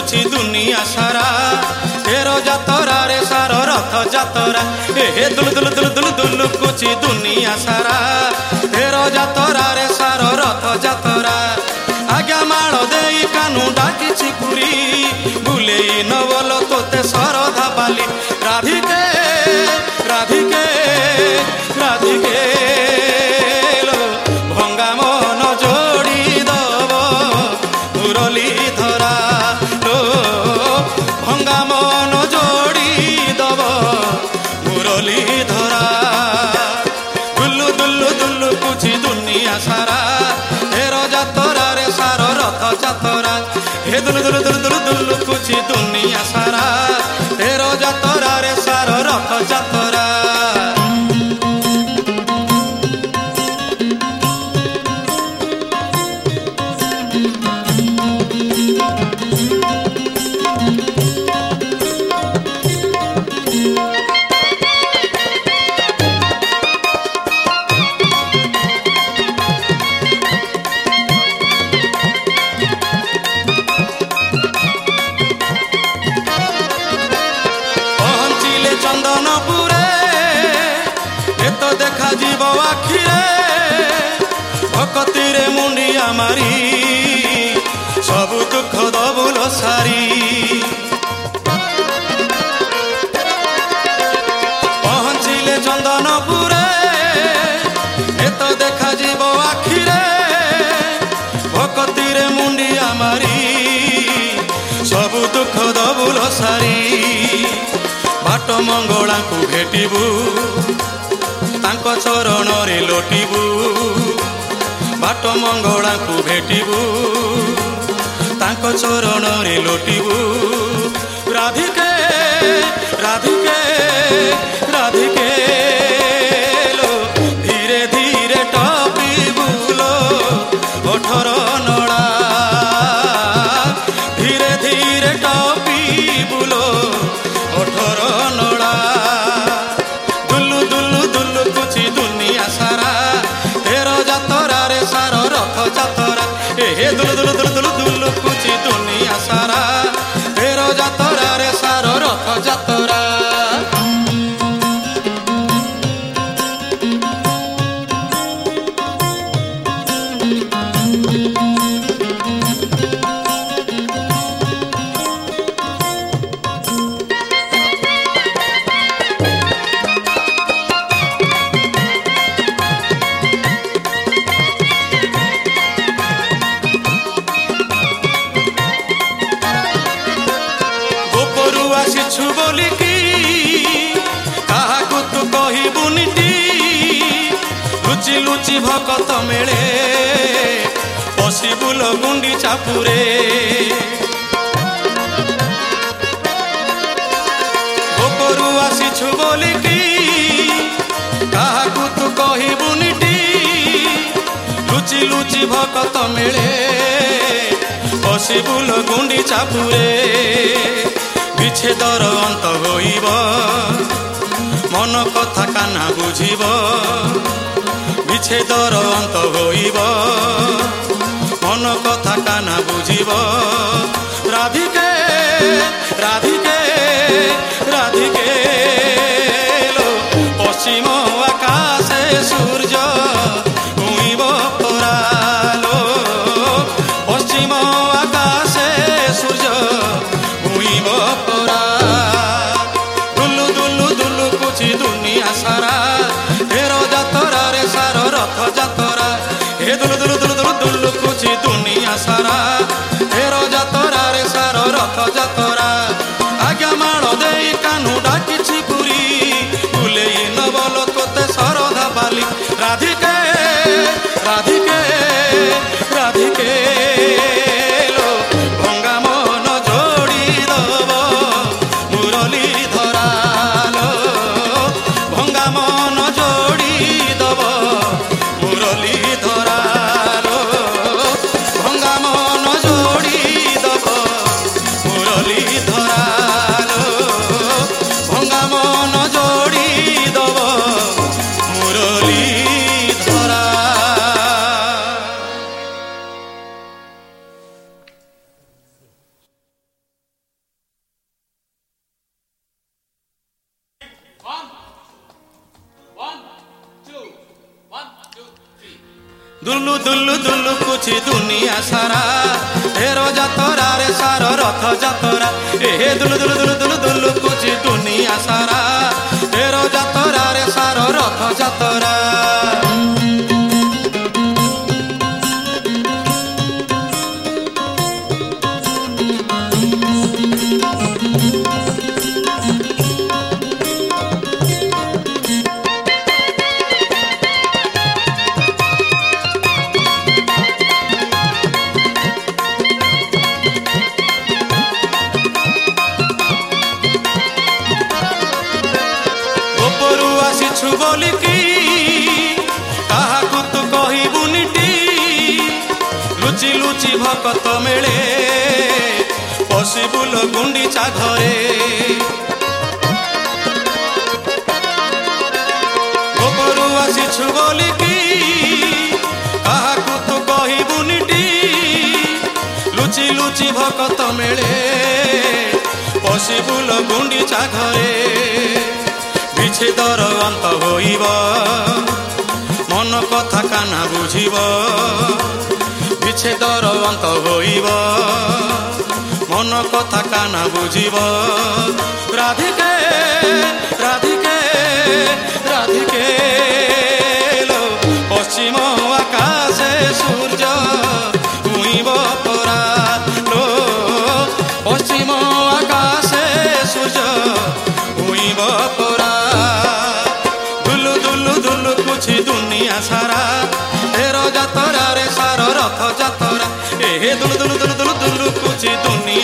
ଲୁକୁଛି ଦୁନିଆ ସାରା ତେର ଯାତରା ରେ ସାର ରଥ ଯାତରା ଏ ଦୁଲୁ ଦୁଲୁ ଦୁଲୁ ଦୁଲୁ ଦୁଲୁ ଲୁକୁଛି ଦୁନିଆ ସାରା ତେର ଯାତରା ରେ ସାର ରଥ ଯାତରା ଆଜ୍ଞା ମାଳ ଦେଇ କାନୁ ଡାକିଛି ପୁରୀ ବୁଲେଇ ନବଲ ତୋତେ ଶରଧା ବାଲି ରାଧିକେ ରାଧିକେ ରାଧିକେ ଲୋ ଭଙ୍ଗା ମନ ଯୋଡ଼ି ଦବ ମୁରଲି ଧରା ଲୋ ଭଙ୍ଗା ମନ ଯୋଡ଼ି ଦବ ମୁରଲି ଧରା ଦୁଲୁ ଦୁଲୁ ଦୁଲୁ କୁଛି ଦୁନିଆ ସାରା ତେର ଯାତରା ରେ ସାର ରଥ ଯାତରା हे दुलु दुलु दुलु दुलु दुलु कुची दुनिया सारा तेरो जातरा रे सारो रथ जातरा चंदनपुरे ए तो देखा जीव आखिरे भक्ति रे मुंडिया मारी सब दुख दबुल सारी पहुँचिले चंदनपुरे ए तो देखा जीव आखिरे भक्ति रे मुंडिया मारी सब दुख दबुल सारी बाट मंगला को भेटिबू तांको चरण रे लोटिबू बाट मंगला को भेटिबू तांको चरण रे लोटिबू राधिके राधिके राधिके लो धीरे धीरे टपिबू लो ओठर नड़ा धीरे धीरे टपिबू लो ओठर नड़ा दुलु दुलु दुलु कुची दुनिया सारा तेरो जातरा रे सारो रथ जातरा ए दुलु दुलु दुलु दुलु दुलु कुची दुनिया सारा तेरो जातरा रे सारो रथ जातरा आसिछु बोलिकी काहाकु तू कहिबुनिटी लुचि लुचि भकत मेले पशिबुल गुंडी चापुरे गोपरु आसिछु बोलिकी काहाकु तू कहिबुनिटी लुचि लुचि भकत मेले पशिबुल गुंडी चापुरे विच्छेदर अंत होइब मन कथा काना बुझिब विच्छेदर अंत होइब मन कथा काना बुझिब राधिके राधिके राधिके लो पश्चिम आकाशे सूर्य उइब परा लो पश्चिम आकाशे सूर्य उइब परा दुलु दुलु दुलु कुची दुनिया सारा तेरो जातरा रे सारो रथ जातरा हे दुलु दुलु दुलु दुलु दुलु कुची दुनिया सारा तेरो जातरा रे सारो रथ जातरा आज्ञा माळ देई कानू डाकिछि पुरी बुलेई नबल तोते शरधा बाली राधिके राधिके राधिके लो भंगा मन जोड़ी दब मुरली धरा लो भंगा मन जोड़ी दब मुरली धरा लो भंगा मन जोड़ी दब मुरली धरा लो भंगा मन जोड़ी दब मुरली धरा। दुलु दुलु दुलु कुची दुनिया सारा तेरो जातरा रे सारो रथ जातरा ए दुलु दुलु दुलु दुलु दुलु कुची दुनिया सारा तेरो जातरा रे सारो रथ जातरा आसीछु बोलिकी काहाकु तू कहिबुनिटी लुचि लुचि भकत मेले पशिबुल गुंडीचा घरे गोबरु आसीछु बोलिकी काहाकु तू कहिबुनिटी लुचि लुचि भकत मेले पशिबुल गुंडीचा घरे विच्छेदर अंत होइब मन कथा काना बुझिब विच्छेदर अंत होइब मन कथा काना बुझिब राधिके राधिके राधिके लो पश्चिम आकाशे सूर्य उइब परा लो पश्चिम आकाशे सूर्य उइब परा कुची दुनिया सारा तेरो जातरा रे सारो रथ जातरा ए दुलु दुलु दुलु दुलु दुलु कुची दुनिया